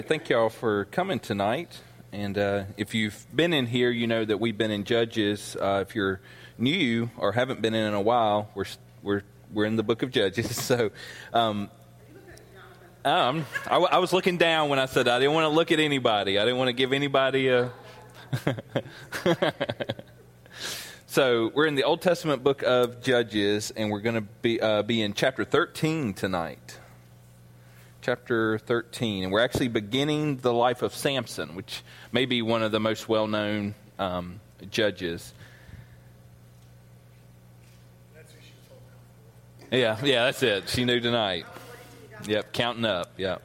Thank y'all for coming tonight. And if you've been in here, you know that we've been in Judges. If you're new or haven't been in a while, we're in the book of Judges. So I was looking down when I said I didn't want to look at anybody. I didn't want to give anybody a. So we're in the Old Testament book of Judges, and we're going to be in chapter 13 tonight. Chapter 13, and we're actually beginning the life of Samson, which may be one of the most well-known judges. Yeah, that's it. She knew tonight. Yep, counting up, yep.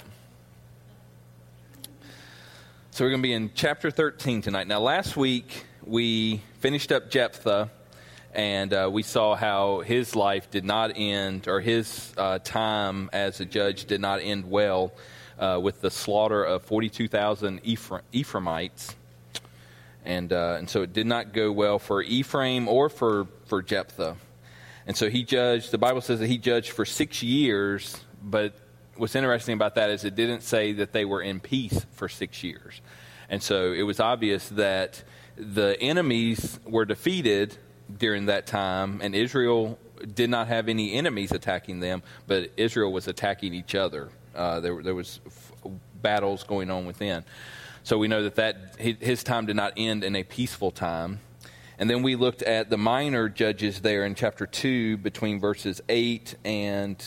So we're going to be in chapter 13 tonight. Now, last week, we finished up Jephthah, and we saw how his life did not end, or his time as a judge did not end well with the slaughter of 42,000 Ephraimites. And so it did not go well for Ephraim or for Jephthah. And so he judged, the Bible says that he judged for 6 years, but what's interesting about that is it didn't say that they were in peace for 6 years. And so it was obvious that the enemies were defeated during that time, and Israel did not have any enemies attacking them, but Israel was attacking each other. There was battles going on within. So we know that his time did not end in a peaceful time. And then we looked at the minor judges there in chapter 2 between verses 8 and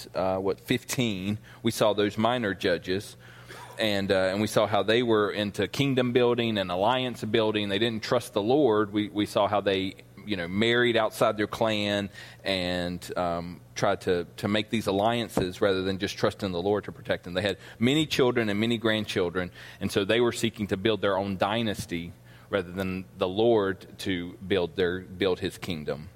15. We saw those minor judges, and we saw how they were into kingdom building and alliance building. They didn't trust the Lord. We saw how they married outside their clan and tried to make these alliances rather than just trusting the Lord to protect them. They had many children and many grandchildren, and so they were seeking to build their own dynasty rather than the Lord to build His kingdom.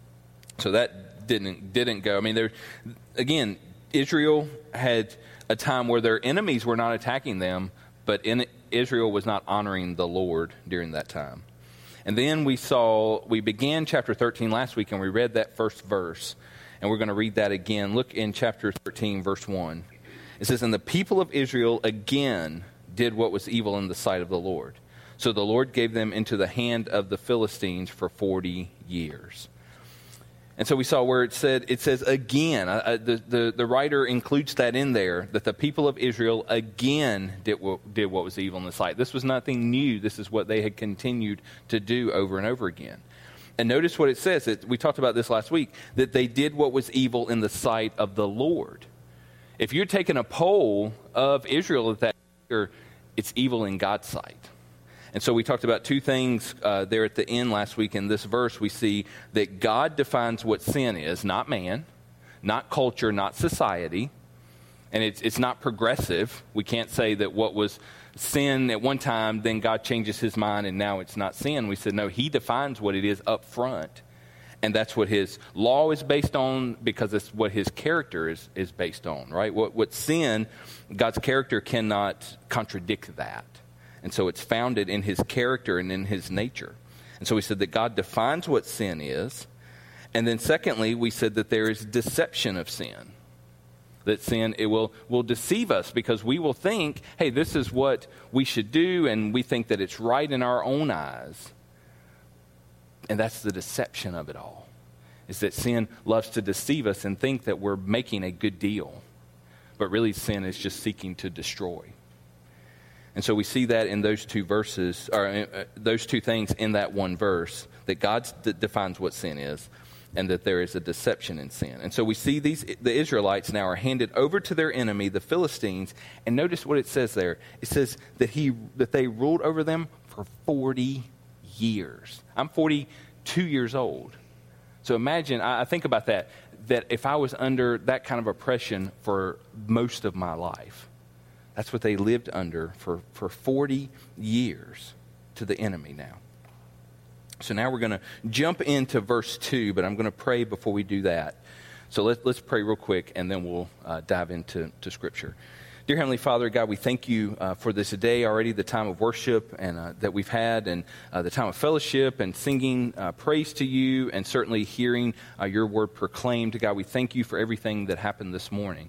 So that didn't go. I mean, again, Israel had a time where their enemies were not attacking them, but Israel was not honoring the Lord during that time. And then we began chapter 13 last week, and we read that first verse. And we're going to read that again. Look in chapter 13, verse 1. It says, "And the people of Israel again did what was evil in the sight of the Lord. So the Lord gave them into the hand of the Philistines for 40 years." And so we saw where it says again. The writer includes that in there, that the people of Israel again did what was evil in the sight. This was nothing new. This is what they had continued to do over and over again. And notice what it says. We talked about this last week, that they did what was evil in the sight of the Lord. If you're taking a poll of Israel at that year, it's evil in God's sight. And so we talked about two things there at the end last week. In this verse, we see that God defines what sin is, not man, not culture, not society. And it's not progressive. We can't say that what was sin at one time, then God changes His mind and now it's not sin. We said, no, He defines what it is up front. And that's what His law is based on, because it's what His character is based on, right? What sin, God's character cannot contradict that. And so it's founded in His character and in His nature. And so we said that God defines what sin is. And then secondly, we said that there is deception of sin. That sin, it will deceive us, because we will think, hey, this is what we should do, and we think that it's right in our own eyes. And that's the deception of it all, is that sin loves to deceive us and think that we're making a good deal. But really, sin is just seeking to destroy. And so we see that in those two verses, or those two things in that one verse, that God defines what sin is, and that there is a deception in sin. And so we see the Israelites now are handed over to their enemy, the Philistines, and notice what it says there. It says that they ruled over them for 40 years. I'm 42 years old. So imagine, I think about that if I was under that kind of oppression for most of my life. That's what they lived under for 40 years to the enemy now. So now we're going to jump into verse 2, but I'm going to pray before we do that. So let's pray real quick, and then we'll dive into Scripture. Dear Heavenly Father, God, we thank you for this day already, the time of worship and that we've had, and the time of fellowship and singing praise to you, and certainly hearing your word proclaimed. God, we thank you for everything that happened this morning.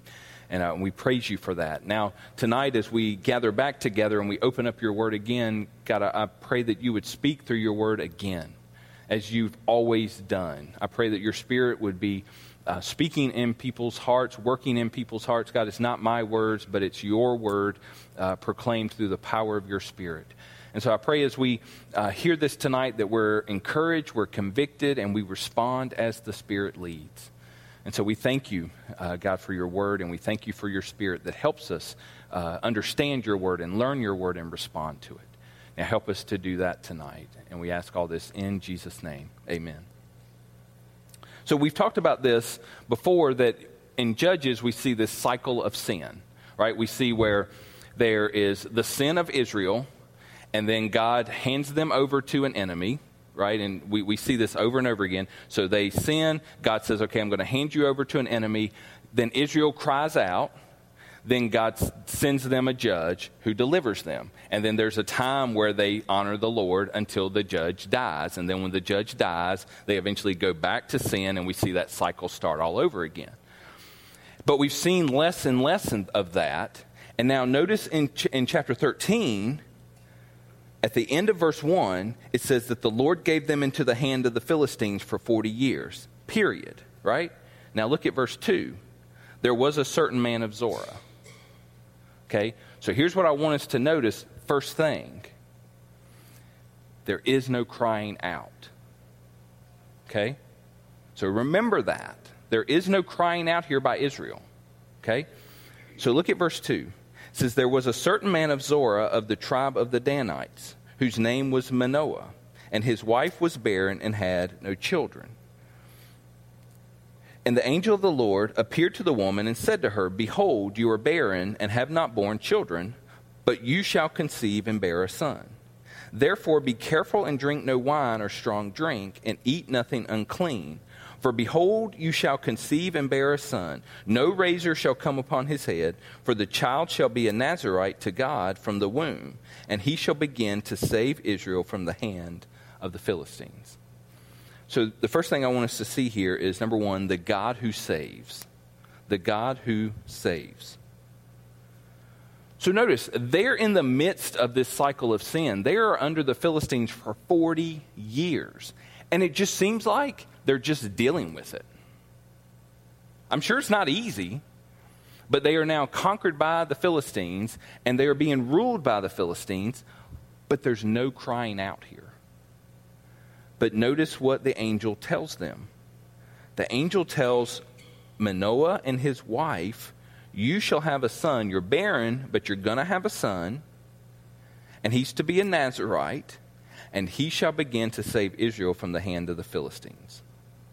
And we praise you for that. Now, tonight as we gather back together and we open up your word again, God, I pray that you would speak through your word again, as you've always done. I pray that your Spirit would be speaking in people's hearts, working in people's hearts. God, it's not my words, but it's your word proclaimed through the power of your Spirit. And so I pray as we hear this tonight that we're encouraged, we're convicted, and we respond as the Spirit leads. And so we thank you, God, for your word, and we thank you for your Spirit that helps us understand your word and learn your word and respond to it. Now help us to do that tonight. And we ask all this in Jesus' name. Amen. So we've talked about this before, that in Judges we see this cycle of sin, right? We see where there is the sin of Israel, and then God hands them over to an enemy, right? And we see this over and over again. So they sin. God says, okay, I'm going to hand you over to an enemy. Then Israel cries out. Then God sends them a judge who delivers them. And then there's a time where they honor the Lord until the judge dies. And then when the judge dies, they eventually go back to sin, and we see that cycle start all over again. But we've seen less and less of that. And now notice in chapter 13, at the end of verse 1, it says that the Lord gave them into the hand of the Philistines for 40 years, period, right? Now look at verse 2. There was a certain man of Zorah. Okay, so here's what I want us to notice. First thing, there is no crying out. Okay, so remember that. There is no crying out here by Israel. Okay, so look at verse 2. It says, there was a certain man of Zorah of the tribe of the Danites, whose name was Manoah, and his wife was barren and had no children. And the angel of the Lord appeared to the woman and said to her, behold, you are barren and have not borne children, but you shall conceive and bear a son. Therefore be careful and drink no wine or strong drink, and eat nothing unclean. For behold, you shall conceive and bear a son. No razor shall come upon his head, for the child shall be a Nazarite to God from the womb, and he shall begin to save Israel from the hand of the Philistines. So the first thing I want us to see here is, number one, the God who saves. The God who saves. So notice, they're in the midst of this cycle of sin. They are under the Philistines for 40 years. And it just seems like they're just dealing with it. I'm sure it's not easy, but they are now conquered by the Philistines, and they are being ruled by the Philistines, but there's no crying out here. But notice what the angel tells them. The angel tells Manoah and his wife, you shall have a son. You're barren, but you're going to have a son. And he's to be a Nazarite. And he shall begin to save Israel from the hand of the Philistines.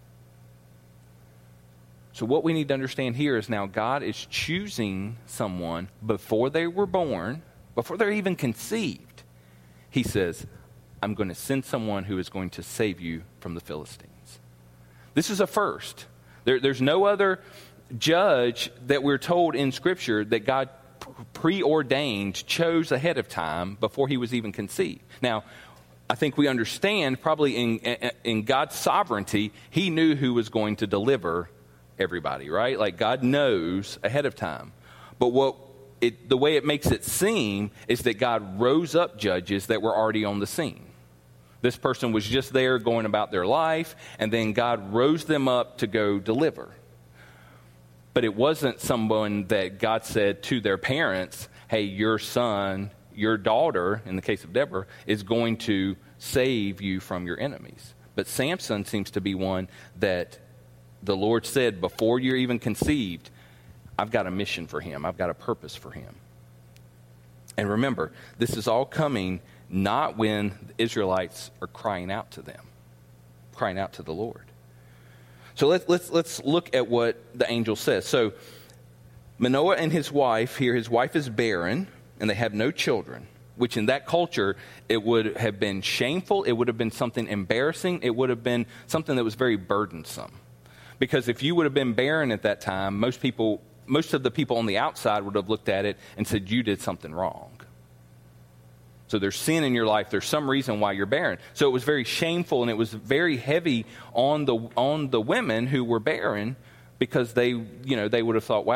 So what we need to understand here is now God is choosing someone before they were born, before they're even conceived. He says, I'm going to send someone who is going to save you from the Philistines. This is a first. There's no other judge that we're told in Scripture that God preordained, chose ahead of time before he was even conceived. Now, I think we understand probably in God's sovereignty, he knew who was going to deliver everybody, right? Like God knows ahead of time. But the way it makes it seem is that God rose up judges that were already on the scene. This person was just there going about their life, and then God rose them up to go deliver. But it wasn't someone that God said to their parents, hey, your son, your daughter, in the case of Deborah, is going to save you from your enemies. But Samson seems to be one that the Lord said, before you're even conceived, I've got a mission for him. I've got a purpose for him. And remember, this is all coming not when the Israelites are crying out to them, crying out to the Lord. So let's look at what the angel says. So Manoah and his wife here, his wife is barren, and they have no children, which in that culture, it would have been shameful. It would have been something embarrassing. It would have been something that was very burdensome. Because if you would have been barren at that time, most of the people on the outside would have looked at it and said, you did something wrong. So there's sin in your life. There's some reason why you're barren. So it was very shameful, and it was very heavy on the women who were barren, because they would have thought, wow,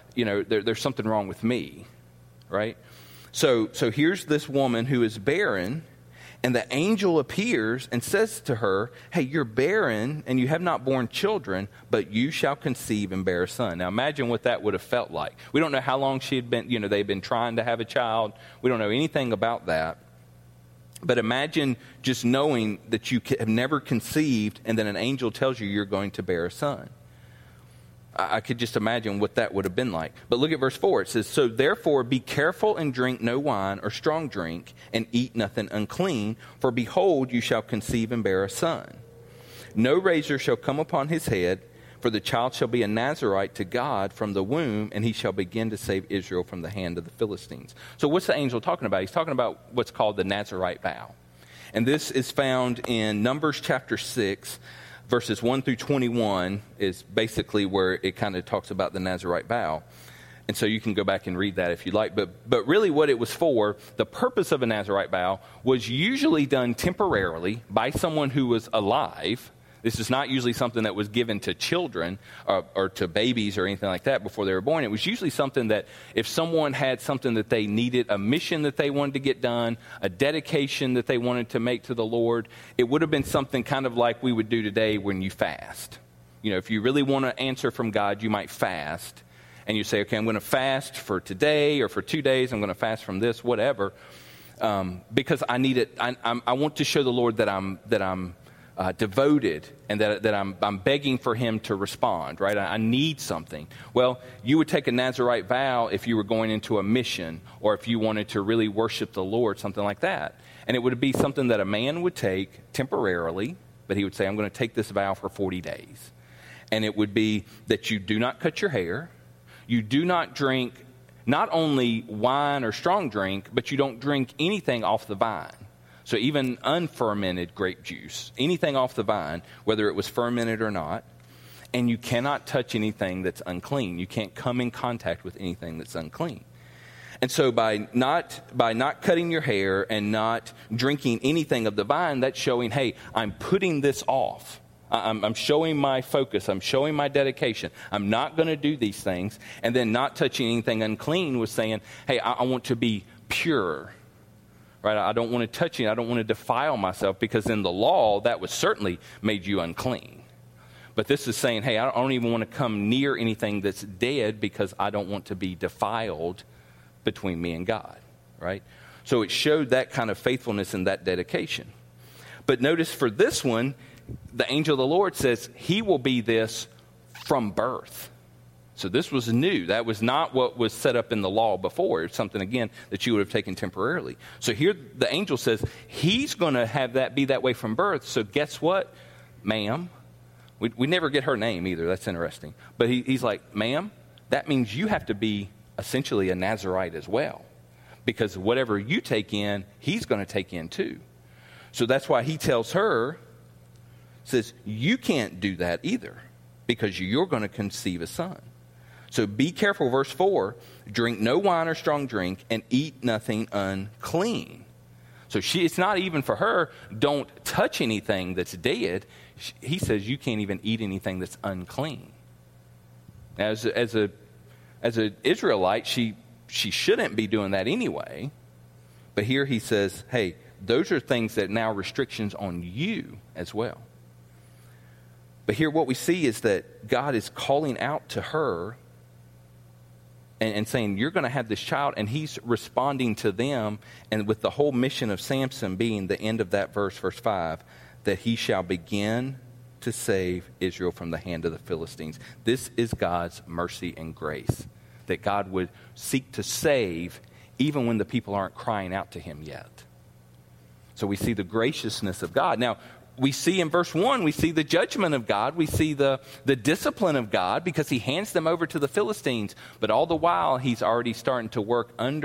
there's something wrong with me, right? So here's this woman who is barren, and the angel appears and says to her, hey, you're barren and you have not borne children, but you shall conceive and bear a son. Now imagine what that would have felt like. We don't know how long she had been, they'd been trying to have a child. We don't know anything about that. But imagine just knowing that you have never conceived and then an angel tells you you're going to bear a son. I could just imagine what that would have been like. But look at verse 4. It says, so therefore be careful and drink no wine or strong drink, and eat nothing unclean, for behold, you shall conceive and bear a son. No razor shall come upon his head, for the child shall be a Nazarite to God from the womb, and he shall begin to save Israel from the hand of the Philistines. So what's the angel talking about? He's talking about what's called the Nazarite vow. And this is found in Numbers chapter 6, verses 1 through 21 is basically where it kind of talks about the Nazarite vow. And so you can go back and read that if you like. But really what it was for, the purpose of a Nazarite vow was usually done temporarily by someone who was alive. This is not usually something that was given to children or to babies or anything like that before they were born. It was usually something that if someone had something that they needed, a mission that they wanted to get done, a dedication that they wanted to make to the Lord, it would have been something kind of like we would do today when you fast. If you really want to answer from God, you might fast. And you say, okay, I'm going to fast for today or for 2 days. I'm going to fast from this, whatever, because I need it. I want to show the Lord that I'm devoted and that I'm begging for him to respond, right? I need something. Well, you would take a Nazarite vow if you were going into a mission or if you wanted to really worship the Lord, something like that. And it would be something that a man would take temporarily, but he would say, I'm going to take this vow for 40 days. And it would be that you do not cut your hair, you do not drink not only wine or strong drink, but you don't drink anything off the vine. So even unfermented grape juice, anything off the vine, whether it was fermented or not, and you cannot touch anything that's unclean. You can't come in contact with anything that's unclean. And so by not cutting your hair and not drinking anything of the vine, that's showing, hey, I'm putting this off. I'm showing my focus. I'm showing my dedication. I'm not going to do these things. And then not touching anything unclean was saying, hey, I want to be pure. Right? I don't want to touch it. I don't want to defile myself, because in the law, that was certainly made you unclean. But this is saying, hey, I don't even want to come near anything that's dead because I don't want to be defiled between me and God. Right? So it showed that kind of faithfulness and that dedication. But notice for this one, the angel of the Lord says he will be this from birth. So this was new. That was not what was set up in the law before. It's something, again, that you would have taken temporarily. So here the angel says he's going to have that be that way from birth. So guess what, ma'am? We never get her name either. That's interesting. But he's like, ma'am, that means you have to be essentially a Nazarite as well. Because whatever you take in, he's going to take in too. So that's why he tells her, says, you can't do that either, because you're going to conceive a son. So be careful, verse 4, drink no wine or strong drink, and eat nothing unclean. So it's not even for her, don't touch anything that's dead. He says you can't even eat anything that's unclean. Now, as an Israelite, she shouldn't be doing that anyway. But here he says, hey, those are things that now restrictions on you as well. But here what we see is that God is calling out to her and saying, you're going to have this child, and he's responding to them, and with the whole mission of Samson being the end of that verse 5, that he shall begin to save Israel from the hand of the Philistines. This is God's mercy and grace, that God would seek to save even when the people aren't crying out to him yet. So we see the graciousness of God. Now, we see in verse 1, we see the judgment of God. We see the discipline of God because he hands them over to the Philistines. But all the while, he's already starting to work behind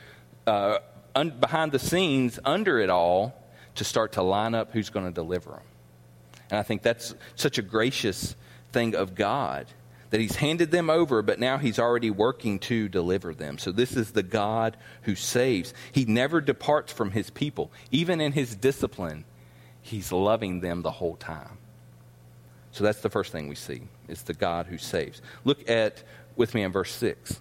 the scenes, under it all, to start to line up who's going to deliver them. And I think that's such a gracious thing of God, that he's handed them over, but now he's already working to deliver them. So this is the God who saves. He never departs from his people. Even in his discipline, he's loving them the whole time. So that's the first thing we see, is the God who saves. Look at with me in verse 6.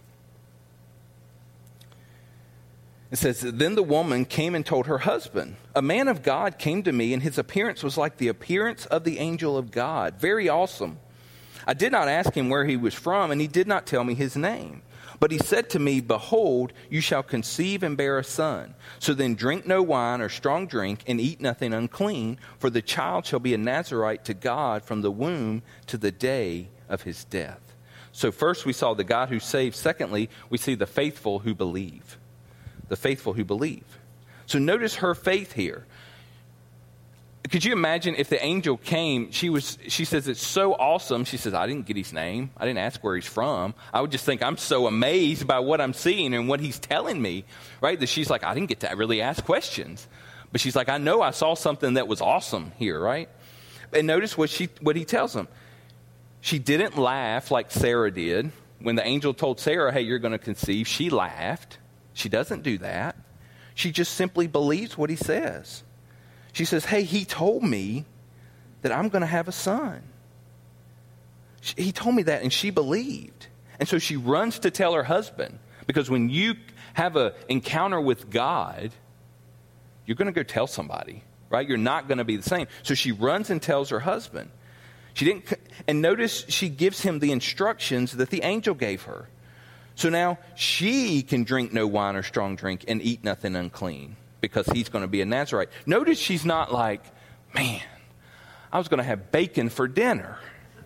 It says, then the woman came and told her husband, a man of God came to me, and his appearance was like the appearance of the angel of God. Very awesome. I did not ask him where he was from, and he did not tell me his name. But he said to me, behold, you shall conceive and bear a son. So then drink no wine or strong drink, and eat nothing unclean, for the child shall be a Nazarite to God from the womb to the day of his death. So first we saw the God who saves. Secondly, we see the faithful who believe. The faithful who believe. So notice her faith here. Could you imagine if the angel came, she says, it's so awesome. She says, I didn't get his name. I didn't ask where he's from. I would just think, I'm so amazed by what I'm seeing and what he's telling me, right? That she's like, I didn't get to really ask questions. But she's like, I know I saw something that was awesome here, right? And notice what he tells him. She didn't laugh like Sarah did. When the angel told Sarah, hey, you're going to conceive, she laughed. She doesn't do that. She just simply believes what he says. She says, hey, he told me that I'm going to have a son. He told me that, and she believed. And so she runs to tell her husband, because when you have an encounter with God, you're going to go tell somebody, right? You're not going to be the same. So she runs and tells her husband. And notice she gives him the instructions that the angel gave her. So now she can drink no wine or strong drink and eat nothing unclean because he's going to be a Nazarite. Notice she's not like, man, I was going to have bacon for dinner.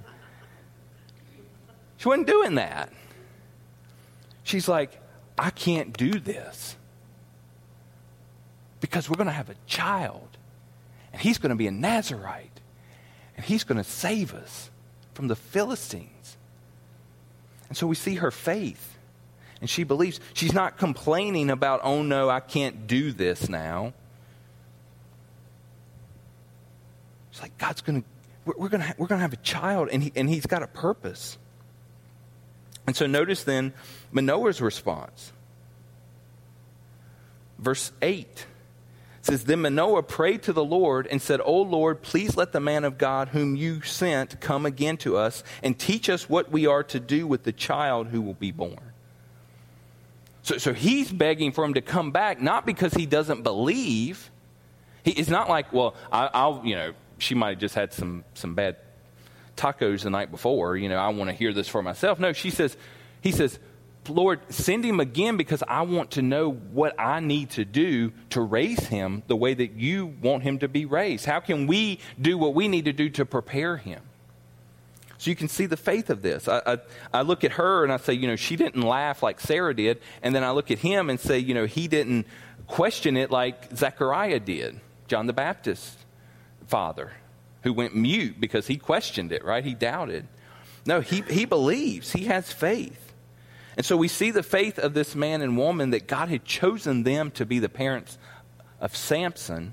She wasn't doing that. She's like, I can't do this because we're going to have a child, and he's going to be a Nazarite, and he's going to save us from the Philistines. And so we see her faith. And she believes. She's not complaining about, oh no, I can't do this now. She's like, God's going to, we're going to have a child, and he's got a purpose. And so notice then Manoah's response. Verse 8 says, then Manoah prayed to the Lord and said, O Lord, please let the man of God whom you sent come again to us and teach us what we are to do with the child who will be born. So he's begging for him to come back, not because he doesn't believe. It's not like, well, she might have just had some bad tacos the night before. I want to hear this for myself. No, he says, Lord, send him again because I want to know what I need to do to raise him the way that you want him to be raised. How can we do what we need to do to prepare him? So you can see the faith of this. I look at her and I say, she didn't laugh like Sarah did. And then I look at him and say, he didn't question it like Zechariah did, John the Baptist's father, who went mute because he questioned it, right? He doubted. No, he believes. He has faith. And so we see the faith of this man and woman that God had chosen them to be the parents of Samson.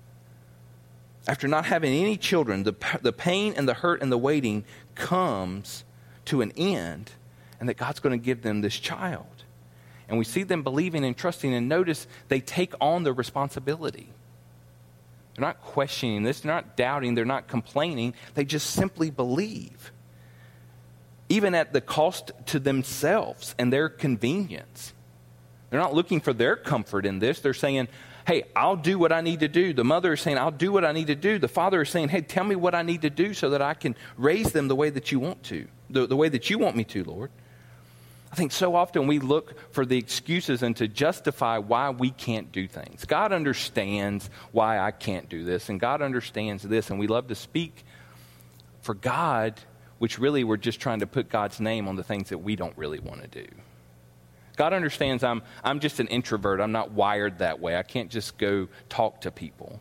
After not having any children, the pain and the hurt and the waiting comes to an end, and that God's going to give them this child. And we see them believing and trusting, and notice they take on the responsibility. They're not questioning this, they're not doubting, they're not complaining, they just simply believe. Even at the cost to themselves and their convenience. They're not looking for their comfort in this, they're saying, hey, I'll do what I need to do. The mother is saying, I'll do what I need to do. The father is saying, hey, tell me what I need to do so that I can raise them the way that you want to, the way that you want me to, Lord. I think so often we look for the excuses and to justify why we can't do things. God understands why I can't do this, and God understands this, and we love to speak for God, which really we're just trying to put God's name on the things that we don't really want to do. God understands I'm just an introvert. I'm not wired that way. I can't just go talk to people.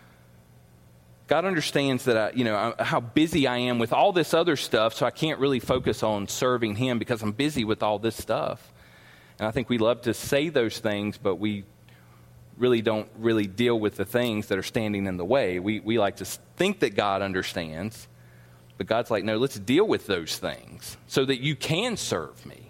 God understands that how busy I am with all this other stuff, so I can't really focus on serving Him because I'm busy with all this stuff. And I think we love to say those things, but we really don't really deal with the things that are standing in the way. We like to think that God understands, but God's like, no, let's deal with those things so that you can serve me.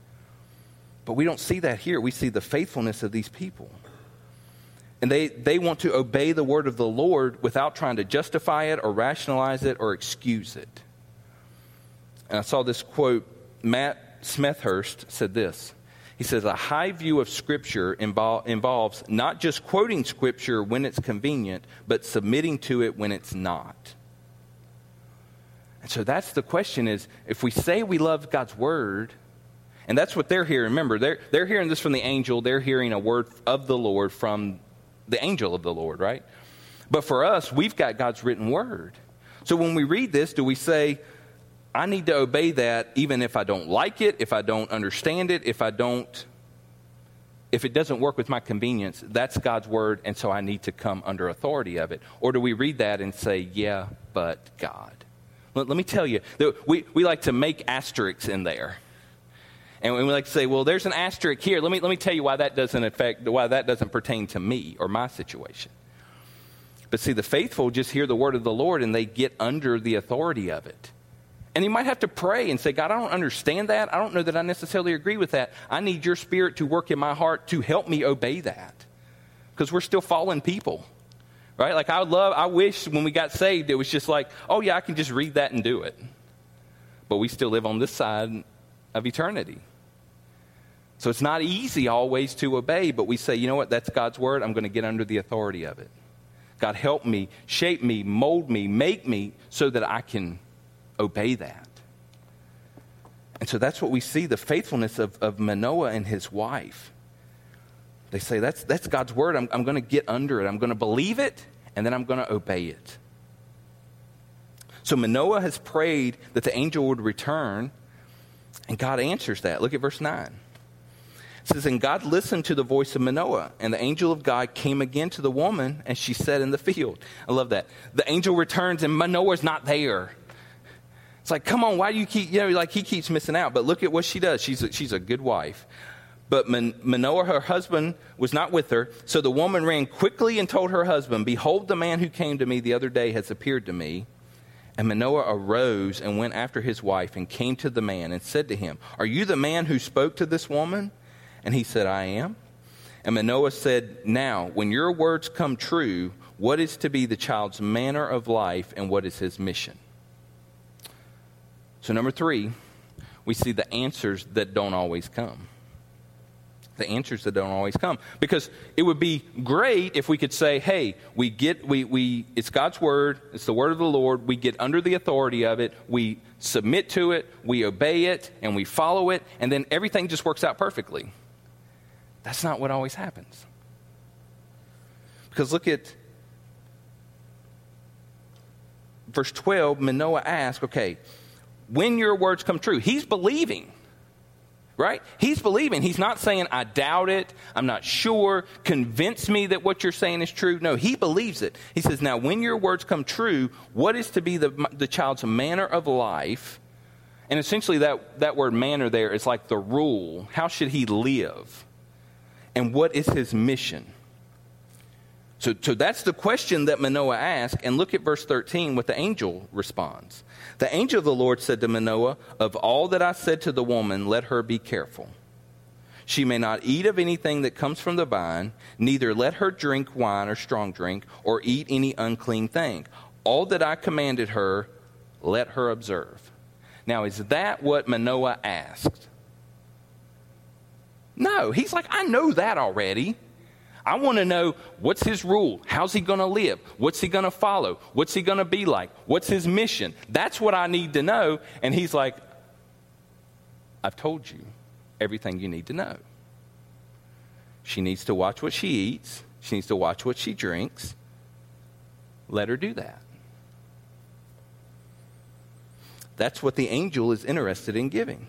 But we don't see that here. We see the faithfulness of these people. And they want to obey the word of the Lord without trying to justify it or rationalize it or excuse it. And I saw this quote. Matt Smethurst said this. He says, a high view of Scripture involves not just quoting Scripture when it's convenient, but submitting to it when it's not. And so that's the question is, if we say we love God's Word, and that's what they're hearing. Remember, they're hearing this from the angel. They're hearing a word of the Lord from the angel of the Lord, right? But for us, we've got God's written Word. So when we read this, do we say, I need to obey that even if I don't like it, if I don't understand it, if it doesn't work with my convenience? That's God's Word, and so I need to come under authority of it. Or do we read that and say, yeah, but God? Let me tell you, we like to make asterisks in there. And we like to say, well, there's an asterisk here. Let me tell you why that doesn't pertain to me or my situation. But see, the faithful just hear the word of the Lord and they get under the authority of it. And you might have to pray and say, God, I don't understand that. I don't know that I necessarily agree with that. I need your Spirit to work in my heart to help me obey that. Because we're still fallen people, right? Like I wish when we got saved, it was just like, oh yeah, I can just read that and do it. But we still live on this side of eternity. So it's not easy always to obey, but we say, you know what, that's God's word. I'm going to get under the authority of it. God, help me, shape me, mold me, make me so that I can obey that. And so that's what we see, the faithfulness of Manoah and his wife. They say, that's God's word. I'm going to get under it. I'm going to believe it, and then I'm going to obey it. So Manoah has prayed that the angel would return, and God answers that. Look at verse 9. It says, and God listened to the voice of Manoah, and the angel of God came again to the woman, and she sat in the field. I love that. The angel returns, and Manoah's not there. It's like, come on, why do you keep, he keeps missing out. But look at what she does. She's a good wife. But Manoah, her husband, was not with her. So the woman ran quickly and told her husband, behold, the man who came to me the other day has appeared to me. And Manoah arose and went after his wife and came to the man and said to him, are you the man who spoke to this woman? And he said, I am. And Manoah said, now, when your words come true, what is to be the child's manner of life and what is his mission? So number 3, we see the answers that don't always come. The answers that don't always come. Because it would be great if we could say, hey, it's God's word, it's the word of the Lord, we get under the authority of it, we submit to it, we obey it, and we follow it, and then everything just works out perfectly. That's not what always happens. Because look at verse 12, Manoah asked, okay, when your words come true, he's believing. Right? He's believing. He's not saying, I doubt it. I'm not sure. Convince me that what you're saying is true. No, he believes it. He says, now, when your words come true, what is to be the child's manner of life? And essentially that word manner there is like the rule. How should he live? And what is his mission? So that's the question that Manoah asked. And look at verse 13, what the angel responds. The angel of the Lord said to Manoah, of all that I said to the woman, let her be careful. She may not eat of anything that comes from the vine, neither let her drink wine or strong drink, or eat any unclean thing. All that I commanded her, let her observe. Now, is that what Manoah asked? No, he's like, I know that already. I want to know, what's his rule? How's he going to live? What's he going to follow? What's he going to be like? What's his mission? That's what I need to know. And he's like, I've told you everything you need to know. She needs to watch what she eats. She needs to watch what she drinks. Let her do that. That's what the angel is interested in giving.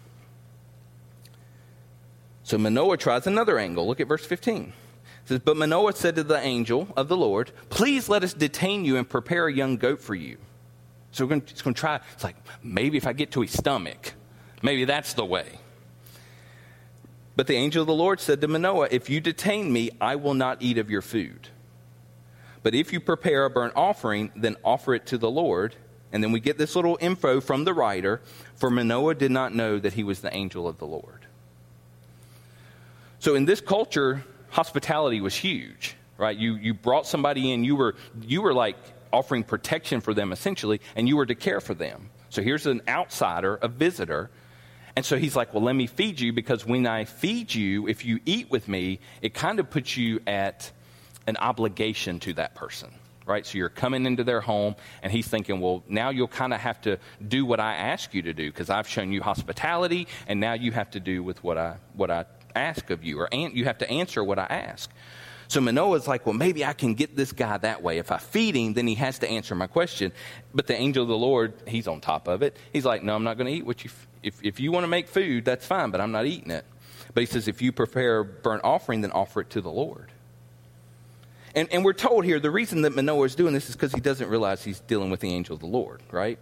So Manoah tries another angle. Look at verse 15. It says, but Manoah said to the angel of the Lord, please let us detain you and prepare a young goat for you. So we're going to try. It's like, maybe if I get to his stomach, maybe that's the way. But the angel of the Lord said to Manoah, if you detain me, I will not eat of your food. But if you prepare a burnt offering, then offer it to the Lord. And then we get this little info from the writer, for Manoah did not know that he was the angel of the Lord. So in this culture, hospitality was huge, right? You brought somebody in, you were like offering protection for them essentially, and you were to care for them. So here's an outsider, a visitor, And so he's like, well, let me feed you, because when I feed you, if you eat with me, it kind of puts you at an obligation to that person, right? So you're coming into their home, and he's thinking, well, now you'll kind of have to do what I ask you to do, because I've shown you hospitality, and now you have to do with what I ask of you, or you have to answer what I ask. So Manoah's like, well, maybe I can get this guy that way. If I feed him, then he has to answer my question. But the angel of the Lord, he's on top of it. He's like, no, I'm not going to eat what you if you want to make food, that's fine, but I'm not eating it. But he says, if you prepare a burnt offering, then offer it to the Lord. And we're told here the reason that Manoah is doing this is because he doesn't realize he's dealing with the angel of the Lord, right?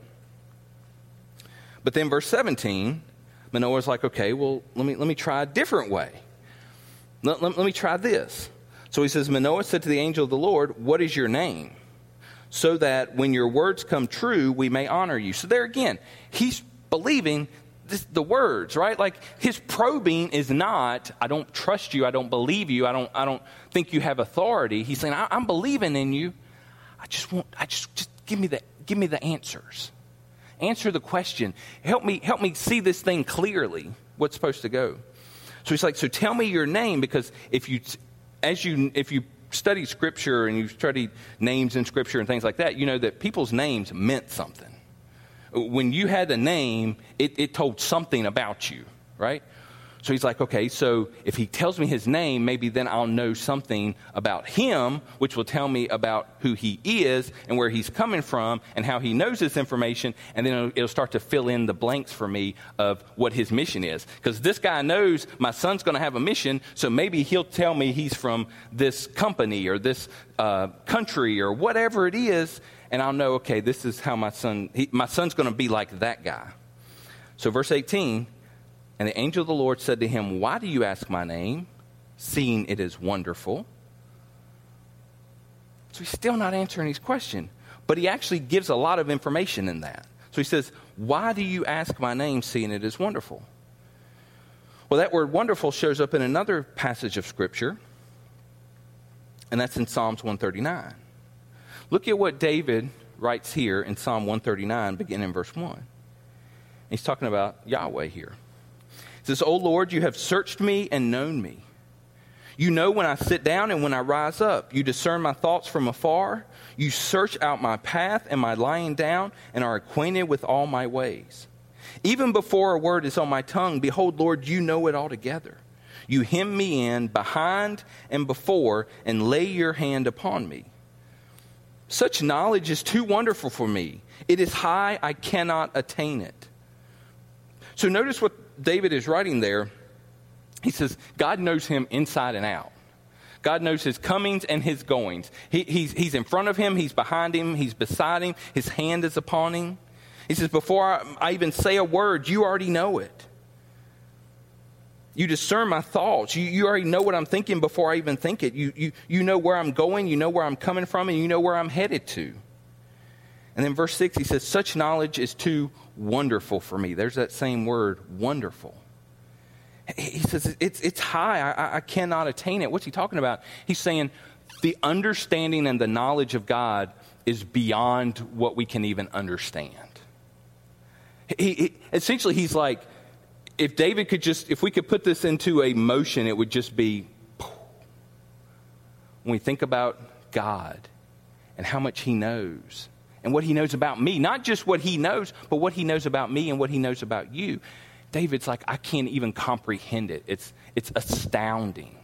But then verse 17, Manoah's like, okay, well, let me try a different way. Let me try this. So he says, Manoah said to the angel of the Lord, what is your name? So that when your words come true, we may honor you. So there again, he's believing the words, right? Like his probing is not, I don't trust you, I don't believe you, I don't think you have authority. He's saying, I'm believing in you. Just give me the answers. Answer the question. Help me see this thing clearly. What's supposed to go? So he's like, so tell me your name, because if you study Scripture and you study names in Scripture and things like that, you know that people's names meant something. When you had a name, it told something about you, right? So he's like, okay, so if he tells me his name, maybe then I'll know something about him, which will tell me about who he is and where he's coming from and how he knows this information, and then it'll start to fill in the blanks for me of what his mission is. Because this guy knows my son's going to have a mission, so maybe he'll tell me he's from this company or this country or whatever it is, and I'll know, okay, this is how my son's going to be like that guy. So verse 18, and the angel of the Lord said to him, why do you ask my name, seeing it is wonderful? So he's still not answering his question, but he actually gives a lot of information in that. So he says, why do you ask my name, seeing it is wonderful? Well, that word wonderful shows up in another passage of Scripture, and that's in Psalms 139. Look at what David writes here in Psalm 139, beginning in verse 1. He's talking about Yahweh here. It says, O Lord, you have searched me and known me. You know when I sit down and when I rise up. You discern my thoughts from afar. You search out my path and my lying down, and are acquainted with all my ways. Even before a word is on my tongue, behold, Lord, you know it altogether. You hem me in behind and before, and lay your hand upon me. Such knowledge is too wonderful for me. It is high, I cannot attain it. So notice what David is writing there. He says, God knows him inside and out. God knows his comings and his goings. He's in front of him. He's behind him. He's beside him. His hand is upon him. He says, before I even say a word, you already know it. You discern my thoughts. You already know what I'm thinking before I even think it. You know where I'm going. You know where I'm coming from. And you know where I'm headed to. And then verse 6, he says, such knowledge is too wonderful for me. There's that same word, wonderful. He says, it's high. I cannot attain it. What's he talking about? He's saying the understanding and the knowledge of God is beyond what we can even understand. Essentially, he's like, if David could if we could put this into a motion, it would just be, when we think about God and how much he knows and what he knows about me, not just what he knows, but what he knows about me and what he knows about you. David's like, I can't even comprehend it. It's astounding.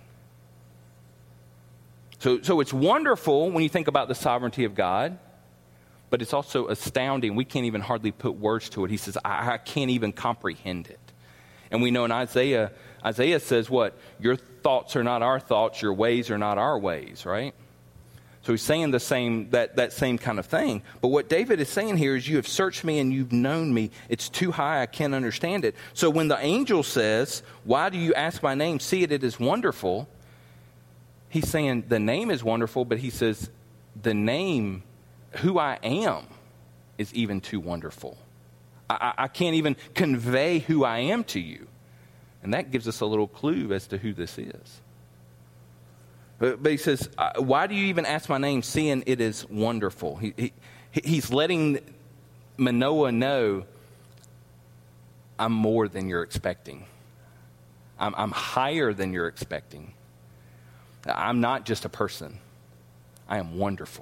So it's wonderful when you think about the sovereignty of God, but it's also astounding. We can't even hardly put words to it. He says, I can't even comprehend it. And we know in Isaiah says what? Your thoughts are not our thoughts, your ways are not our ways, right? So he's saying the same that same kind of thing. But what David is saying here is, you have searched me and you've known me. It's too high, I can't understand it. So when the angel says, why do you ask my name? See it is wonderful. He's saying the name is wonderful, but he says the name, who I am, is even too wonderful. I can't even convey who I am to you. And that gives us a little clue as to who this is. But he says, why do you even ask my name, seeing it is wonderful? He's letting Manoah know I'm more than you're expecting. I'm higher than you're expecting. I'm not just a person. I am wonderful.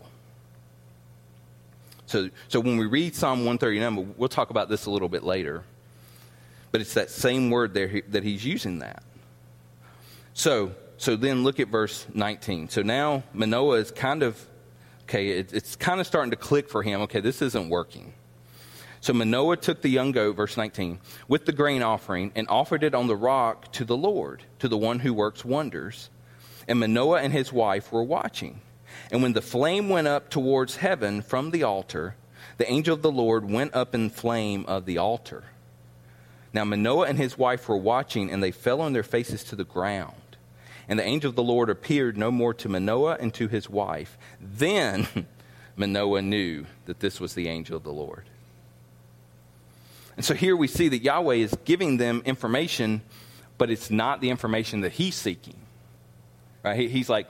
So when we read Psalm 139, we'll talk about this a little bit later, but it's that same word there that he's using that. So then look at verse 19. So now Manoah is kind of, it's kind of starting to click for him. Okay, this isn't working. So Manoah took the young goat, verse 19, with the grain offering and offered it on the rock to the Lord, to the one who works wonders. And Manoah and his wife were watching. And when the flame went up towards heaven from the altar, the angel of the Lord went up in flame of the altar. Now Manoah and his wife were watching, and they fell on their faces to the ground. And the angel of the Lord appeared no more to Manoah and to his wife. Then Manoah knew that this was the angel of the Lord. And so here we see that Yahweh is giving them information, but it's not the information that he's seeking. Right? He's like,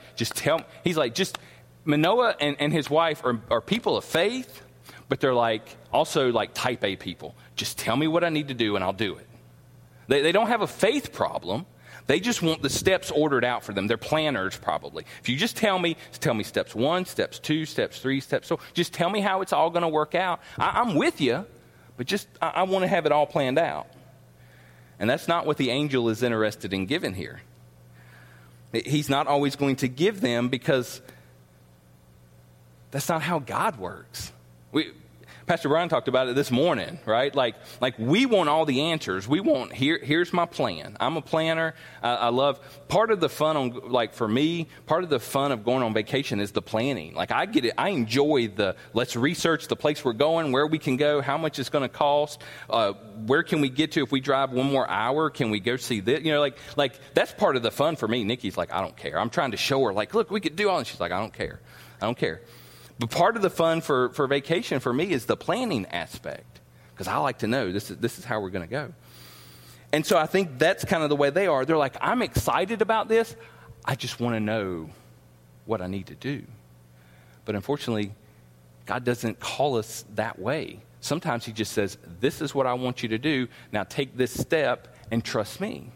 Manoah and his wife are people of faith, but they're also type A people. Just tell me what I need to do and I'll do it. They don't have a faith problem. They just want the steps ordered out for them. They're planners probably. If you just tell me steps 1, steps 2, steps 3, steps 4. Just tell me how it's all going to work out. I'm with you, but I want to have it all planned out. And that's not what the angel is interested in giving here. He's not always going to give them because that's not how God works. Pastor Brian talked about it this morning, right? Like we want all the answers. We want, here's my plan. I'm a planner. I love, part of the fun for me, part of the fun of going on vacation is the planning. I get it. I enjoy let's research the place we're going, where we can go, how much it's going to cost, where can we get to if we drive one more hour? Can we go see this? That's part of the fun for me. Nikki's like, I don't care. I'm trying to show her, look, we could do all this. She's like, I don't care. But part of the fun for vacation for me is the planning aspect, because I like to know this is how we're going to go. And so I think that's kind of the way they are. They're like, I'm excited about this. I just want to know what I need to do. But unfortunately, God doesn't call us that way. Sometimes he just says, this is what I want you to do. Now take this step and trust me.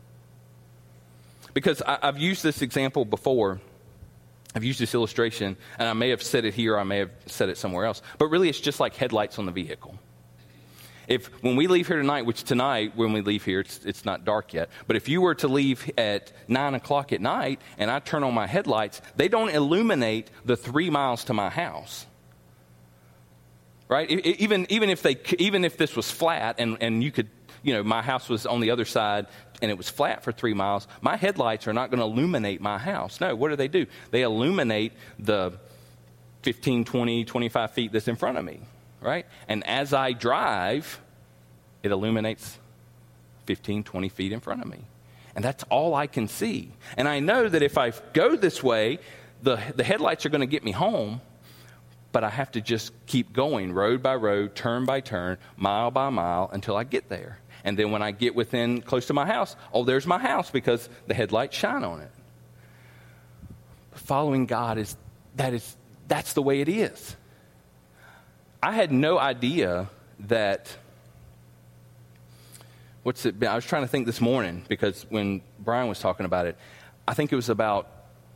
Because I've used this example before. I've used this illustration, and I may have said it here, or I may have said it somewhere else, but really it's just like headlights on the vehicle. When we leave here tonight, which tonight when we leave here, it's not dark yet, but if you were to leave at 9 o'clock at night and I turn on my headlights, they don't illuminate the 3 miles to my house. Right? Even if this was flat and you could, my house was on the other side and it was flat for 3 miles, my headlights are not going to illuminate my house. No, what do? They illuminate the 15, 20, 25 feet that's in front of me, right? And as I drive, it illuminates 15, 20 feet in front of me. And that's all I can see. And I know that if I go this way, the headlights are going to get me home, but I have to just keep going road by road, turn by turn, mile by mile until I get there. And then when I get within close to my house, there's my house because the headlights shine on it. Following God that's the way it is. I had no idea that, I was trying to think this morning because when Brian was talking about it, I think it was about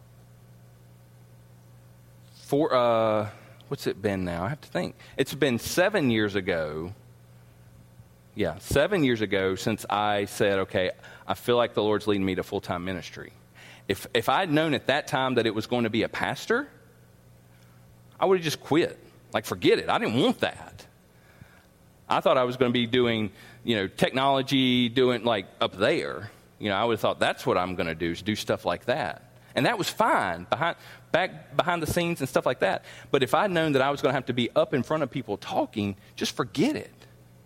what's it been now? I have to think. It's been 7 years ago. Yeah, 7 years ago since I said, okay, I feel like the Lord's leading me to full-time ministry. If I had known at that time that it was going to be a pastor, I would have just quit. Forget it. I didn't want that. I thought I was going to be doing, technology, doing up there. I would have thought that's what I'm going to do, is do stuff like that. And that was fine, behind the scenes and stuff like that. But if I'd known that I was going to have to be up in front of people talking, just forget it.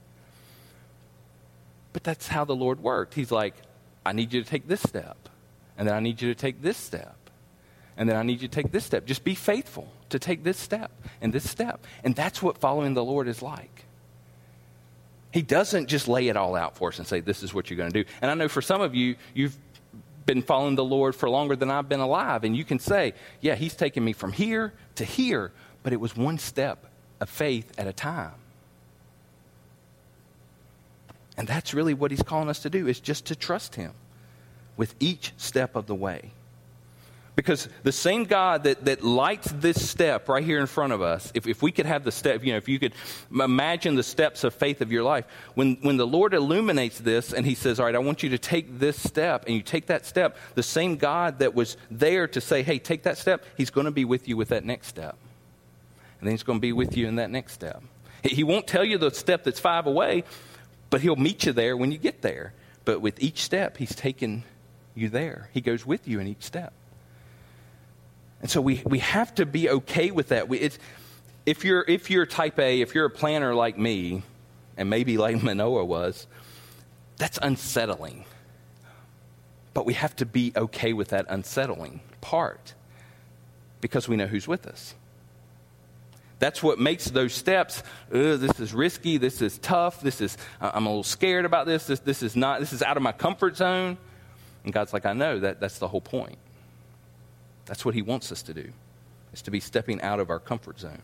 But that's how the Lord worked. He's like, I need you to take this step. And then I need you to take this step. And then I need you to take this step. Just be faithful to take this step and this step. And that's what following the Lord is like. He doesn't just lay it all out for us and say, this is what you're going to do. And I know for some of you, you've been following the Lord for longer than I've been alive. And you can say, yeah, he's taken me from here to here. But it was one step of faith at a time. And that's really what he's calling us to do, is just to trust him with each step of the way. Because the same God that lights this step right here in front of us, if we could have the step, if you could imagine the steps of faith of your life, when the Lord illuminates this and he says, all right, I want you to take this step, and you take that step, the same God that was there to say, hey, take that step, he's going to be with you with that next step. And then he's going to be with you in that next step. He won't tell you the step that's 5 away, but he'll meet you there when you get there. But with each step, he's taken you there. He goes with you in each step. And so we have to be okay with that. If you're type A, if you're a planner like me, and maybe like Manoah was, that's unsettling. But we have to be okay with that unsettling part, because we know who's with us. That's what makes those steps, this is risky, this is tough, I'm a little scared about this is out of my comfort zone. And God's like, I know, that's the whole point. That's what he wants us to do, is to be stepping out of our comfort zone.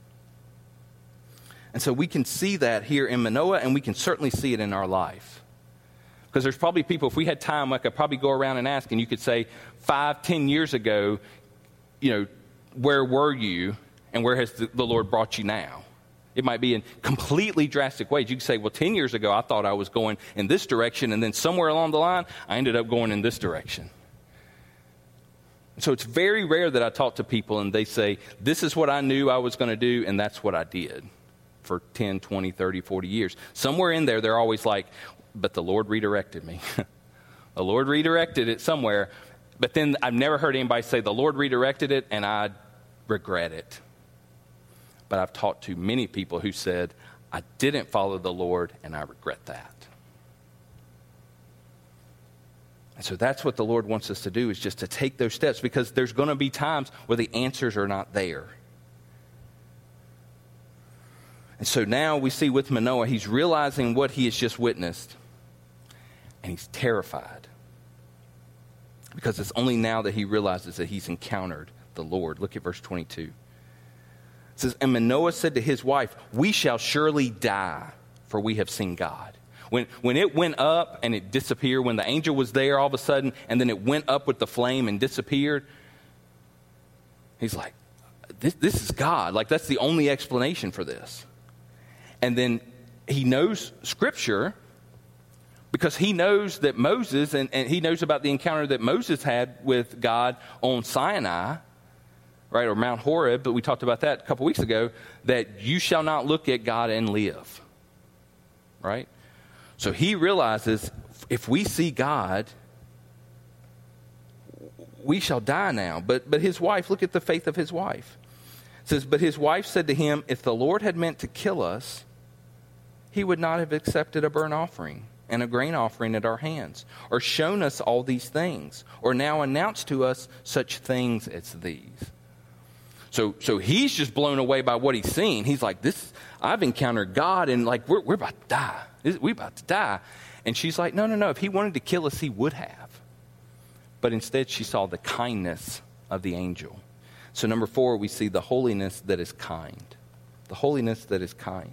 And so we can see that here in Manoah, and we can certainly see it in our life. Because there's probably people, if we had time, I could probably go around and ask, and you could say, 5-10 years ago, where were you, and where has the Lord brought you now? It might be in completely drastic ways. You could say, well, 10 years ago, I thought I was going in this direction, and then somewhere along the line, I ended up going in this direction. So it's very rare that I talk to people and they say, this is what I knew I was going to do, and that's what I did for 10, 20, 30, 40 years. Somewhere in there, they're always like, but the Lord redirected me. The Lord redirected it somewhere. But then I've never heard anybody say, the Lord redirected it, and I regret it. But I've talked to many people who said, I didn't follow the Lord, and I regret that. And so that's what the Lord wants us to do, is just to take those steps, because there's going to be times where the answers are not there. And so now we see with Manoah, he's realizing what he has just witnessed, and he's terrified, because it's only now that he realizes that he's encountered the Lord. Look at verse 22. It says, and Manoah said to his wife, we shall surely die, for we have seen God. When it went up and it disappeared, when the angel was there all of a sudden, and then it went up with the flame and disappeared, he's like, this is God. Like, that's the only explanation for this. And then he knows Scripture, because he knows that Moses, and he knows about the encounter that Moses had with God on Sinai, right, or Mount Horeb, but we talked about that a couple weeks ago, that you shall not look at God and live, right? So he realizes, if we see God, we shall die now. But his wife, look at the faith of his wife. It says, but his wife said to him, if the Lord had meant to kill us, he would not have accepted a burnt offering and a grain offering at our hands, or shown us all these things, or now announced to us such things as these. So he's just blown away by what he's seen. He's like, I've encountered God, and like we're about to die. We're about to die. And she's like, no. If he wanted to kill us, he would have. But instead, she saw the kindness of the angel. So number 4, we see the holiness that is kind. The holiness that is kind.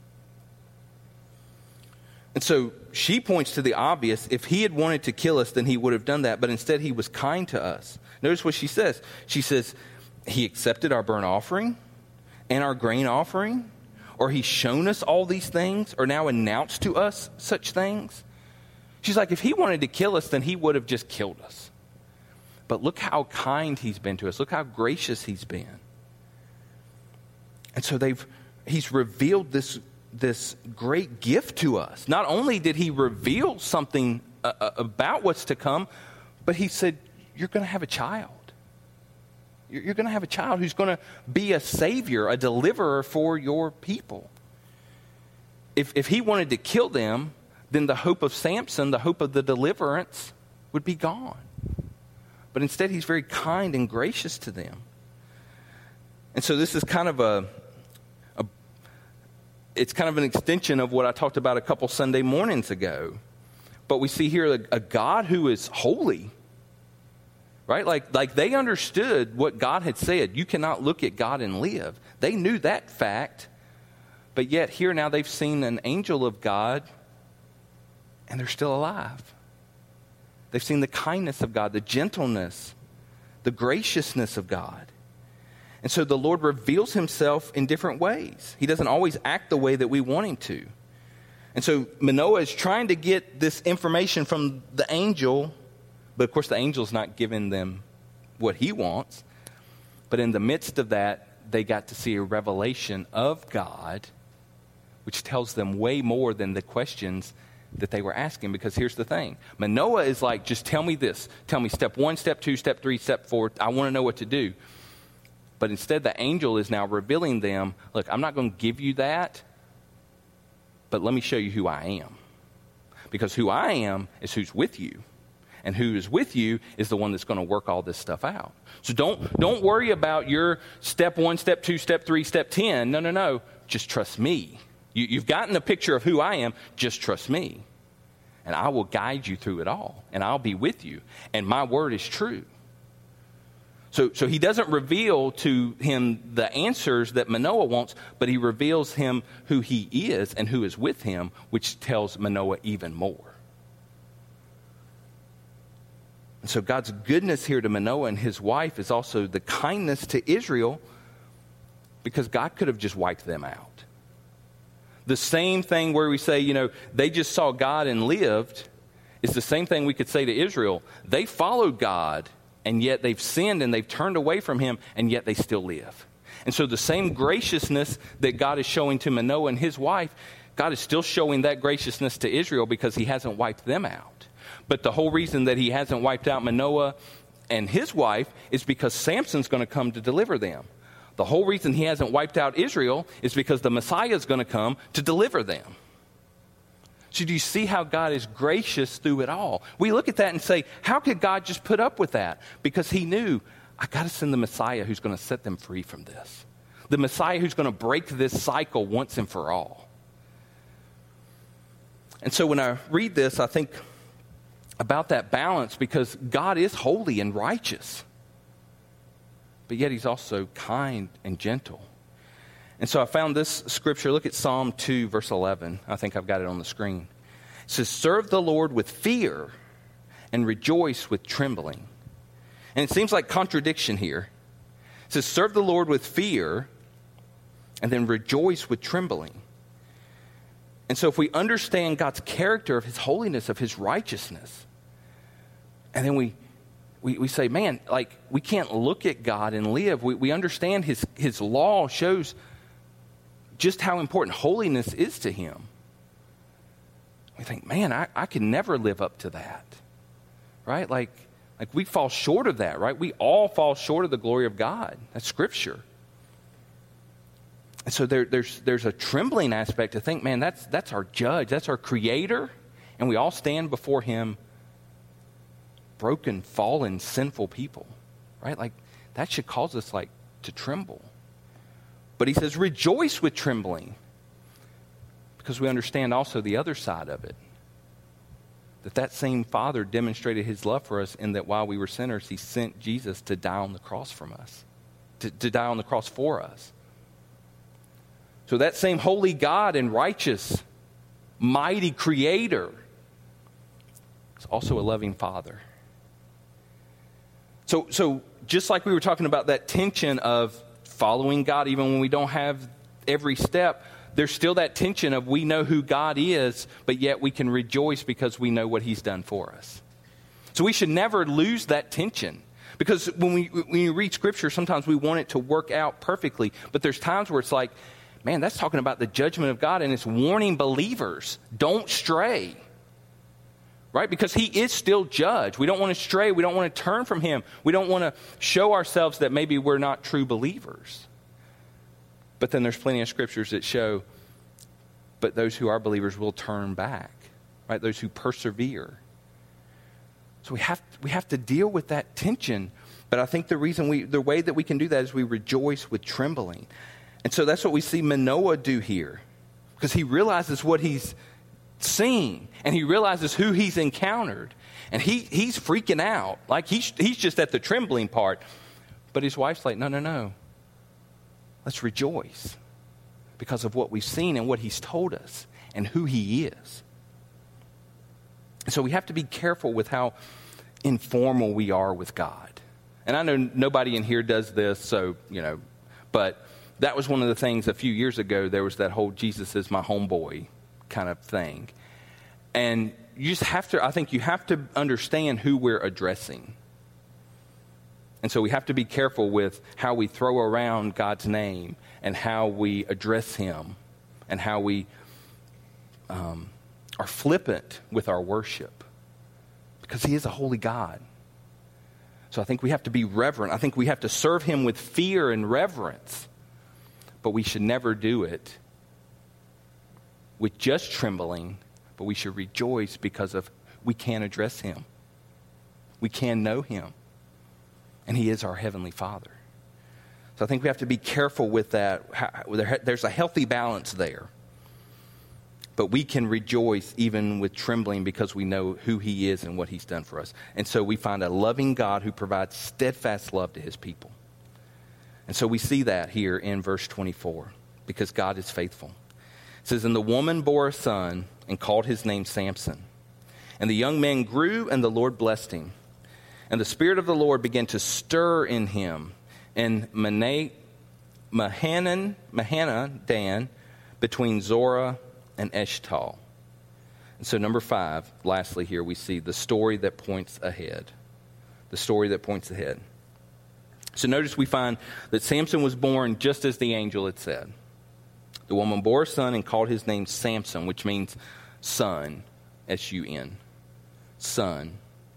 And so she points to the obvious. If he had wanted to kill us, then he would have done that. But instead, he was kind to us. Notice what she says. She says, he accepted our burnt offering and our grain offering, or he's shown us all these things, or now announced to us such things. She's like, if he wanted to kill us, then he would have just killed us. But look how kind he's been to us. Look how gracious he's been. And so he's revealed this great gift to us. Not only did he reveal something about what's to come, but he said, you're going to have a child. You're going to have a child who's going to be a savior, a deliverer for your people. If he wanted to kill them, then the hope of Samson, the hope of the deliverance, would be gone. But instead, he's very kind and gracious to them. And so this is kind of it's kind of an extension of what I talked about a couple Sunday mornings ago. But we see here a God who is holy. Right? Like they understood what God had said. You cannot look at God and live. They knew that fact. But yet here now they've seen an angel of God and they're still alive. They've seen the kindness of God, the gentleness, the graciousness of God. And so the Lord reveals himself in different ways. He doesn't always act the way that we want him to. And so Manoah is trying to get this information from the angel, but of course the angel's not giving them what he wants. But in the midst of that, they got to see a revelation of God, which tells them way more than the questions that they were asking. Because here's the thing. Manoah is like, just tell me this. Tell me step 1, step 2, step 3, step 4. I want to know what to do. But instead, the angel is now revealing them, look, I'm not going to give you that, but let me show you who I am. Because who I am is who's with you. And who is with you is the one that's going to work all this stuff out. So don't worry about your step 1, step 2, step 3, step 10. No. Just trust me. You've gotten a picture of who I am. Just trust me. And I will guide you through it all. And I'll be with you. And my word is true. So he doesn't reveal to him the answers that Manoah wants, but he reveals him who he is and who is with him, which tells Manoah even more. And so God's goodness here to Manoah and his wife is also the kindness to Israel, because God could have just wiped them out. The same thing where we say, they just saw God and lived, is the same thing we could say to Israel. They followed God, and yet they've sinned and they've turned away from him, and yet they still live. And so the same graciousness that God is showing to Manoah and his wife, God is still showing that graciousness to Israel because he hasn't wiped them out. But the whole reason that he hasn't wiped out Manoah and his wife is because Samson's going to come to deliver them. The whole reason he hasn't wiped out Israel is because the Messiah is going to come to deliver them. So do you see how God is gracious through it all? We look at that and say, how could God just put up with that? Because he knew, I got to send the Messiah who's going to set them free from this. The Messiah who's going to break this cycle once and for all. And so when I read this, I think about that balance, because God is holy and righteous, but yet he's also kind and gentle. And so I found this scripture. Look at Psalm 2, verse 11. I think I've got it on the screen. It says, serve the Lord with fear and rejoice with trembling. And it seems like contradiction here. It says, serve the Lord with fear and then rejoice with trembling. And so if we understand God's character of his holiness, of his righteousness, and then we say, man, like, we can't look at God and live. We understand his law shows just how important holiness is to him. We think, man, I can never live up to that, right? Like we fall short of that, right? We all fall short of the glory of God. That's Scripture. And so there's a trembling aspect to think, man, that's our judge, that's our creator, and we all stand before him broken, fallen, sinful people, right? Like, that should cause us, to tremble. But he says, rejoice with trembling, because we understand also the other side of it. That same Father demonstrated his love for us in that while we were sinners, he sent Jesus to die on the cross from us, to die on the cross for us. So that same holy God and righteous, mighty creator is also a loving Father. So just like we were talking about that tension of following God, even when we don't have every step, there's still that tension of we know who God is, but yet we can rejoice because we know what he's done for us. So we should never lose that tension, because when you read Scripture, sometimes we want it to work out perfectly, but there's times where it's like, man, that's talking about the judgment of God, and it's warning believers, don't stray. Right? Because he is still judge. We don't want to stray. We don't want to turn from him. We don't want to show ourselves that maybe we're not true believers. But then there's plenty of scriptures that show, but those who are believers will turn back. Right? Those who persevere. So we have to deal with that tension. But I think the way that we can do that is we rejoice with trembling. And so that's what we see Manoah do here. Because he realizes what he's seen, and he realizes who he's encountered, and he's freaking out. Like he's just at the trembling part. But his wife's like, no. Let's rejoice because of what we've seen and what he's told us and who he is. So we have to be careful with how informal we are with God. And I know nobody in here does this, so, but that was one of the things a few years ago. There was that whole Jesus is my homeboy kind of thing. And you just have to, I think you have to understand who we're addressing. And so we have to be careful with how we throw around God's name and how we address him and how we are flippant with our worship, because he is a holy God. So I think we have to be reverent. I think we have to serve him with fear and reverence, but we should never do it with just trembling, but we should rejoice because of we can address him. We can know him, and he is our heavenly Father. So I think we have to be careful with that. There's a healthy balance there. But we can rejoice even with trembling because we know who he is and what he's done for us. And so we find a loving God who provides steadfast love to his people. And so we see that here in verse 24, because God is faithful. It says, and the woman bore a son and called his name Samson. And the young man grew, and the Lord blessed him. And the Spirit of the Lord began to stir in him. And Mahanadan, between Zorah and Eshtal. And so number 5, lastly here, we see the story that points ahead. The story that points ahead. So notice we find that Samson was born just as the angel had said. The woman bore a son and called his name Samson, which means son, S-U-N, son.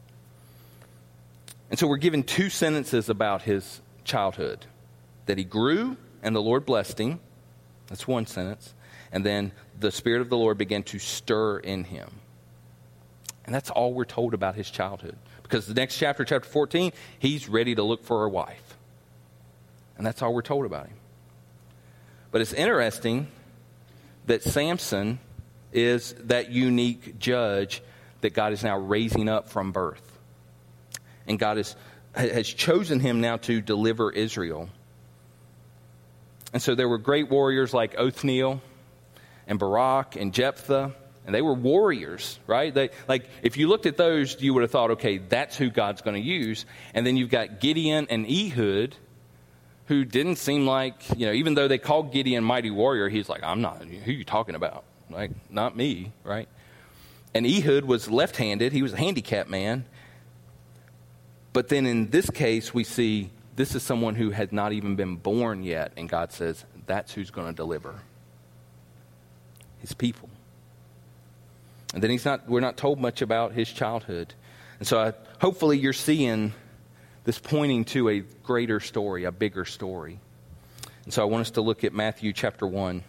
And so we're given 2 sentences about his childhood. That he grew and the Lord blessed him. That's one sentence. And then the Spirit of the Lord began to stir in him. And that's all we're told about his childhood. Because the next chapter, chapter 14, he's ready to look for a wife. And that's all we're told about him. But it's interesting that Samson is that unique judge that God is now raising up from birth. And God has chosen him now to deliver Israel. And so there were great warriors like Othniel and Barak and Jephthah, and they were warriors, right? If you looked at those, you would have thought, okay, that's who God's going to use. And then you've got Gideon and Ehud, who didn't seem like, even though they called Gideon mighty warrior, he's like, I'm not, who are you talking about? Like, not me, right? And Ehud was left-handed. He was a handicapped man. But then in this case, we see this is someone who had not even been born yet, and God says, that's who's going to deliver his people. And then we're not told much about his childhood. And so hopefully you're seeing this pointing to a greater story, a bigger story. And so I want us to look at Matthew chapter 1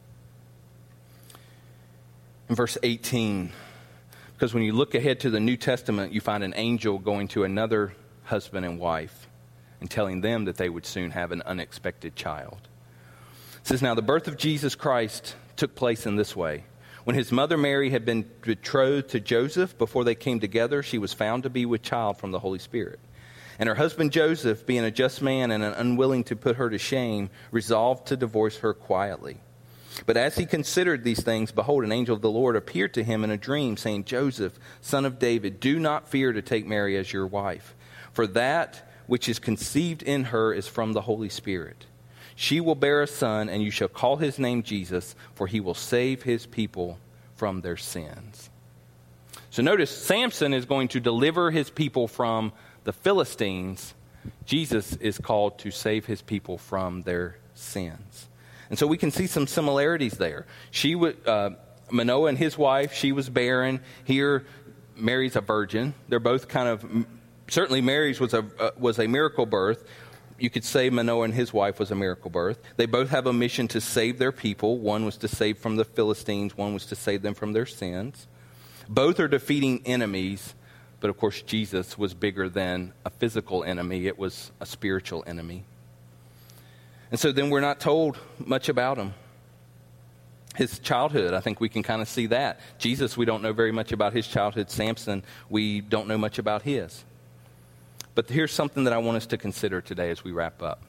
and verse 18. Because when you look ahead to the New Testament, you find an angel going to another husband and wife and telling them that they would soon have an unexpected child. It says, now the birth of Jesus Christ took place in this way. When his mother Mary had been betrothed to Joseph, before they came together, she was found to be with child from the Holy Spirit. And her husband Joseph, being a just man and unwilling to put her to shame, resolved to divorce her quietly. But as he considered these things, behold, an angel of the Lord appeared to him in a dream, saying, Joseph, son of David, do not fear to take Mary as your wife, for that which is conceived in her is from the Holy Spirit. She will bear a son, and you shall call his name Jesus, for he will save his people from their sins. So notice, Samson is going to deliver his people from the Philistines. Jesus is called to save his people from their sins. And so we can see some similarities there. Manoah and his wife, she was barren. Here, Mary's a virgin. They're both certainly Mary's was a miracle birth. You could say Manoah and his wife was a miracle birth. They both have a mission to save their people. One was to save from the Philistines. One was to save them from their sins. Both are defeating enemies. But of course, Jesus was bigger than a physical enemy. It was a spiritual enemy. And so then we're not told much about him. His childhood, I think we can kind of see that. Jesus, we don't know very much about his childhood. Samson, we don't know much about his. But here's something that I want us to consider today as we wrap up.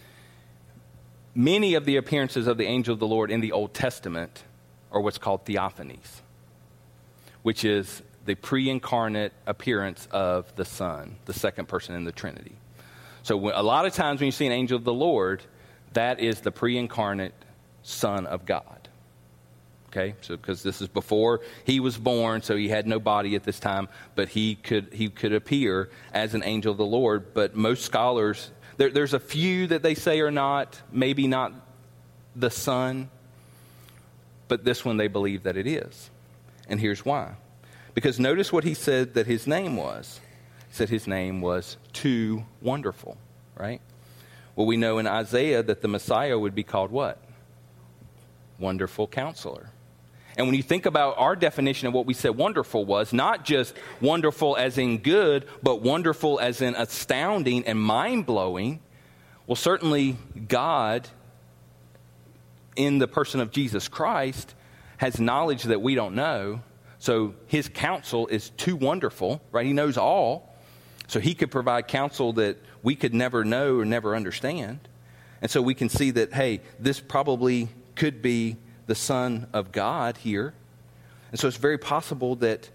Many of the appearances of the angel of the Lord in the Old Testament are what's called theophanies, which is the pre-incarnate appearance of the Son, the second person in the Trinity. So a lot of times when you see an angel of the Lord, that is the pre-incarnate Son of God. Okay, so because this is before he was born, so he had no body at this time, but he could appear as an angel of the Lord. But most scholars, there's a few that they say are not, maybe not the Son, but this one they believe that it is. And here's why. Because notice what he said that his name was. He said his name was Too Wonderful, right? Well, we know in Isaiah that the Messiah would be called what? Wonderful Counselor. And when you think about our definition of what we said wonderful was, not just wonderful as in good, but wonderful as in astounding and mind-blowing, well, certainly God, in the person of Jesus Christ, has knowledge that we don't know. So his counsel is too wonderful, right? He knows all. So he could provide counsel that we could never know or never understand. And so we can see that, hey, this probably could be the Son of God here. And so it's very possible that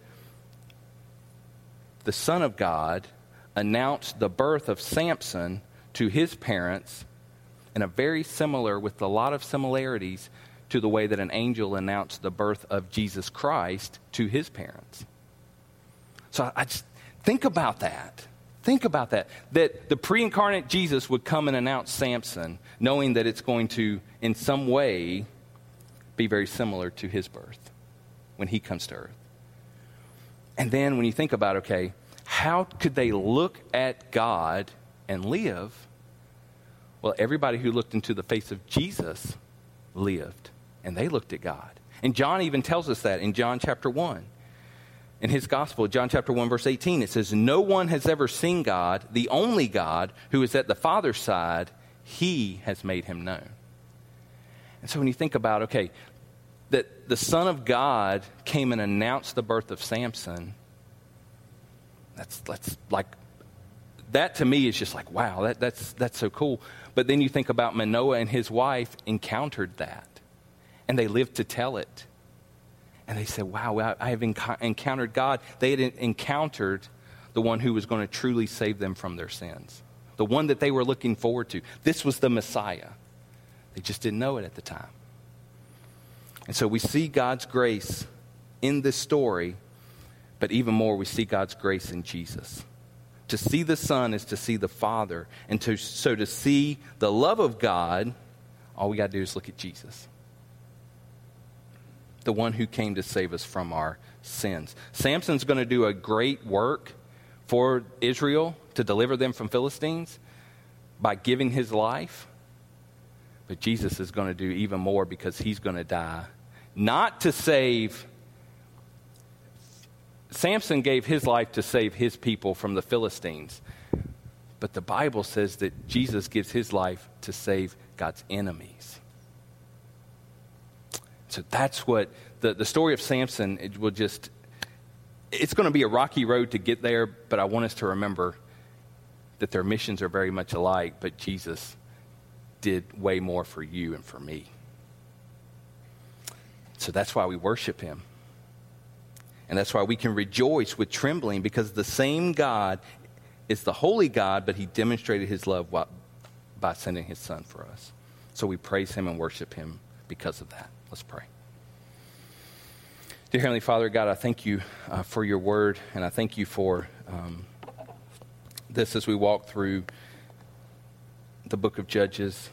the Son of God announced the birth of Samson to his parents in a very similar, with a lot of similarities, to the way that an angel announced the birth of Jesus Christ to his parents. So I just think about that. Think about that. That the pre-incarnate Jesus would come and announce Samson, knowing that it's going to, in some way, be very similar to his birth when he comes to earth. And then when you think about, okay, how could they look at God and live? Well, everybody who looked into the face of Jesus lived, and they looked at God. And John even tells us that in John chapter 1. In his gospel, John chapter 1, verse 18, it says, "No one has ever seen God, the only God who is at the Father's side, he has made him known." And so when you think about, okay, that the Son of God came and announced the birth of Samson, that's like, that to me is just like, wow, that's so cool. But then you think about Manoah and his wife encountered that, and they lived to tell it. And they said, wow, I have encountered God. They had encountered the one who was going to truly save them from their sins, the one that they were looking forward to. This was the Messiah. They just didn't know it at the time. And so we see God's grace in this story, but even more, we see God's grace in Jesus. To see the Son is to see the Father. And so to see the love of God, all we got to do is look at Jesus, the one who came to save us from our sins. Samson's going to do a great work for Israel to deliver them from Philistines by giving his life. But Jesus is going to do even more, because he's going to die. Not to save. Samson gave his life to save his people from the Philistines. But the Bible says that Jesus gives his life to save God's enemies. So that's what the story of Samson, it's going to be a rocky road to get there, but I want us to remember that their missions are very much alike, but Jesus did way more for you and for me. So that's why we worship him. And that's why we can rejoice with trembling, because the same God is the holy God, but he demonstrated his love by sending his Son for us. So we praise him and worship him because of that. Let's pray. Dear Heavenly Father, God, I thank you for your word, and I thank you for this as we walk through the book of Judges,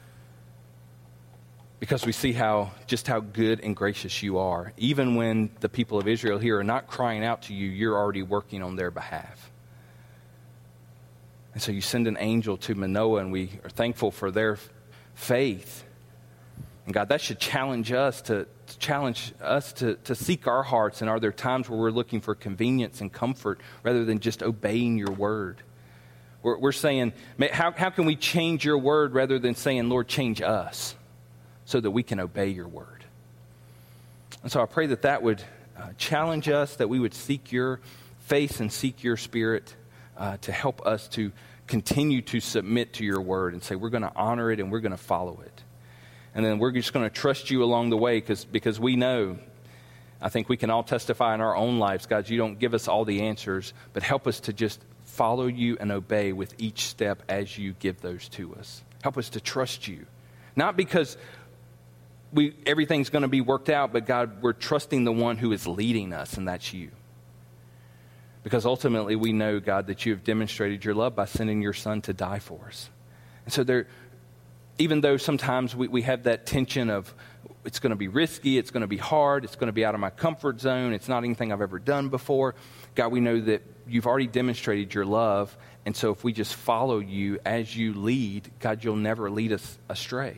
because we see just how good and gracious you are. Even when the people of Israel here are not crying out to you, you're already working on their behalf. And so you send an angel to Manoah, and we are thankful for their faith. And God, that should challenge us to seek our hearts. And are there times where we're looking for convenience and comfort rather than just obeying your word? We're saying, how can we change your word rather than saying, Lord, change us so that we can obey your word? And so I pray that would challenge us, that we would seek your face and seek your spirit to help us to continue to submit to your word and say we're going to honor it and we're going to follow it. And then we're just going to trust you along the way because we know I think we can all testify in our own lives, God, you don't give us all the answers, but help us to just follow you and obey with each step as you give those to us. Help us to trust you. Not because everything's going to be worked out, but God, we're trusting the one who is leading us, and that's you. Because ultimately we know, God, that you have demonstrated your love by sending your son to die for us. And so even though sometimes we have that tension of it's going to be risky, it's going to be hard, it's going to be out of my comfort zone, it's not anything I've ever done before, God, we know that you've already demonstrated your love, and so if we just follow you as you lead, God, you'll never lead us astray.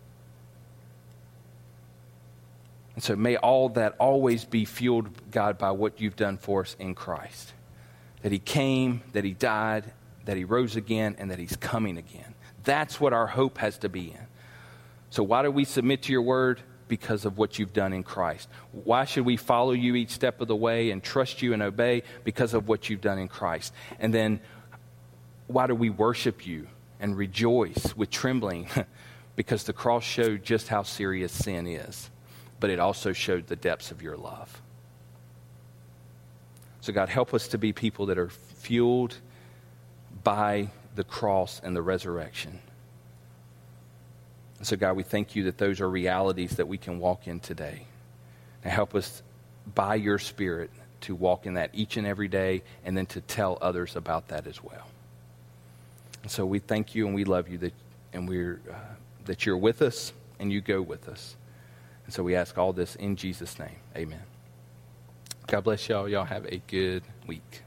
And so may all that always be fueled, God, by what you've done for us in Christ. That he came, that he died, that he rose again, and that he's coming again. That's what our hope has to be in. So why do we submit to your word? Because of what you've done in Christ. Why should we follow you each step of the way and trust you and obey? Because of what you've done in Christ. And then why do we worship you and rejoice with trembling? Because the cross showed just how serious sin is. But it also showed the depths of your love. So God, help us to be people that are fueled by the cross and the resurrection. And so God, we thank you that those are realities that we can walk in today. And help us by your Spirit to walk in that each and every day, and then to tell others about that as well. And so we thank you and we love you that you're with us and you go with us. And so we ask all this in Jesus' name. Amen. God bless y'all. Y'all have a good week.